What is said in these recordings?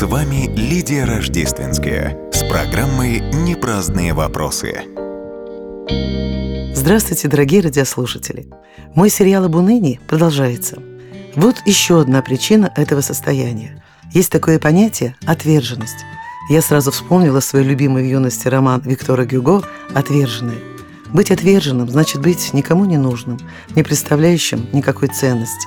С вами Лидия Рождественская с программой «Непраздные вопросы». Здравствуйте, дорогие радиослушатели! Мой сериал об унынии продолжается. Вот еще одна причина этого состояния. Есть такое понятие «отверженность». Я сразу вспомнила свой любимый в юности роман Виктора Гюго «Отверженные». Быть отверженным значит быть никому не нужным, не представляющим никакой ценности.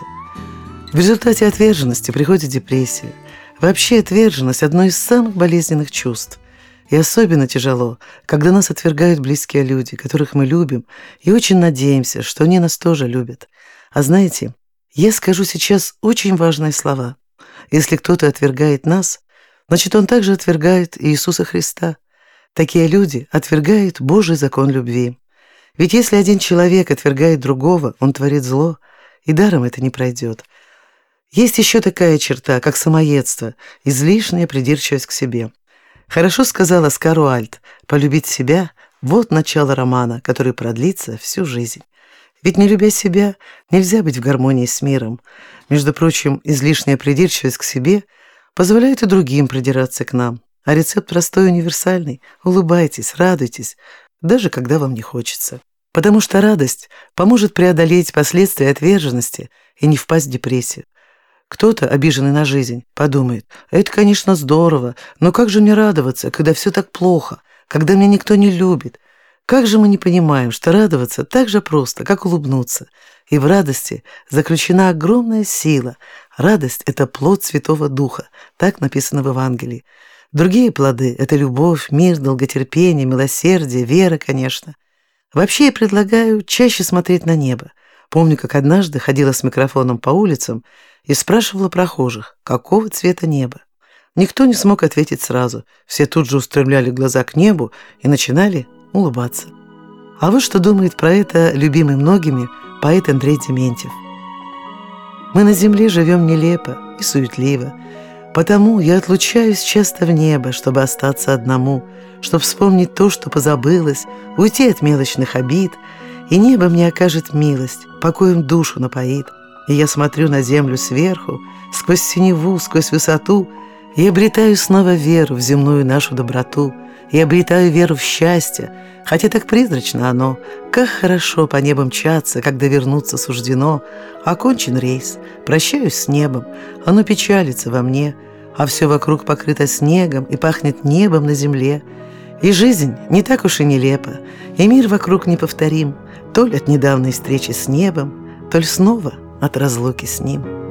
В результате отверженности приходит депрессия. Вообще отверженность – одно из самых болезненных чувств. И особенно тяжело, когда нас отвергают близкие люди, которых мы любим, и очень надеемся, что они нас тоже любят. А знаете, я скажу сейчас очень важные слова. Если кто-то отвергает нас, значит, он также отвергает Иисуса Христа. Такие люди отвергают Божий закон любви. Ведь если один человек отвергает другого, он творит зло, и даром это не пройдет. Есть еще такая черта, как самоедство, излишняя придирчивость к себе. Хорошо сказал Оскар Уальд: «Полюбить себя – вот начало романа, который продлится всю жизнь». Ведь не любя себя, нельзя быть в гармонии с миром. Между прочим, излишняя придирчивость к себе позволяет и другим придираться к нам. А рецепт простой и универсальный – улыбайтесь, радуйтесь, даже когда вам не хочется. Потому что радость поможет преодолеть последствия отверженности и не впасть в депрессию. Кто-то, обиженный на жизнь, подумает: «Это, конечно, здорово, но как же мне радоваться, когда все так плохо, когда меня никто не любит?» Как же мы не понимаем, что радоваться так же просто, как улыбнуться. И в радости заключена огромная сила. Радость – это плод Святого Духа, так написано в Евангелии. Другие плоды – это любовь, мир, долготерпение, милосердие, вера, конечно. Вообще я предлагаю чаще смотреть на небо. Помню, как однажды ходила с микрофоном по улицам и спрашивала прохожих, какого цвета небо. Никто не смог ответить сразу. Все тут же устремляли глаза к небу и начинали улыбаться. А вот что думает про это любимый многими поэт Андрей Дементьев. «Мы на земле живем нелепо и суетливо, потому я отлучаюсь часто в небо, чтобы остаться одному, чтобы вспомнить то, что позабылось, уйти от мелочных обид, и небо мне окажет милость, покоем душу напоит. И я смотрю на землю сверху, сквозь синеву, сквозь высоту, и обретаю снова веру в земную нашу доброту, и обретаю веру в счастье, хотя так призрачно оно. Как хорошо по небу мчаться, когда вернуться суждено. Окончен рейс, прощаюсь с небом, оно печалится во мне, а все вокруг покрыто снегом и пахнет небом на земле. И жизнь не так уж и нелепа, и мир вокруг неповторим, то ли от недавней встречи с небом, то ли снова от разлуки с ним».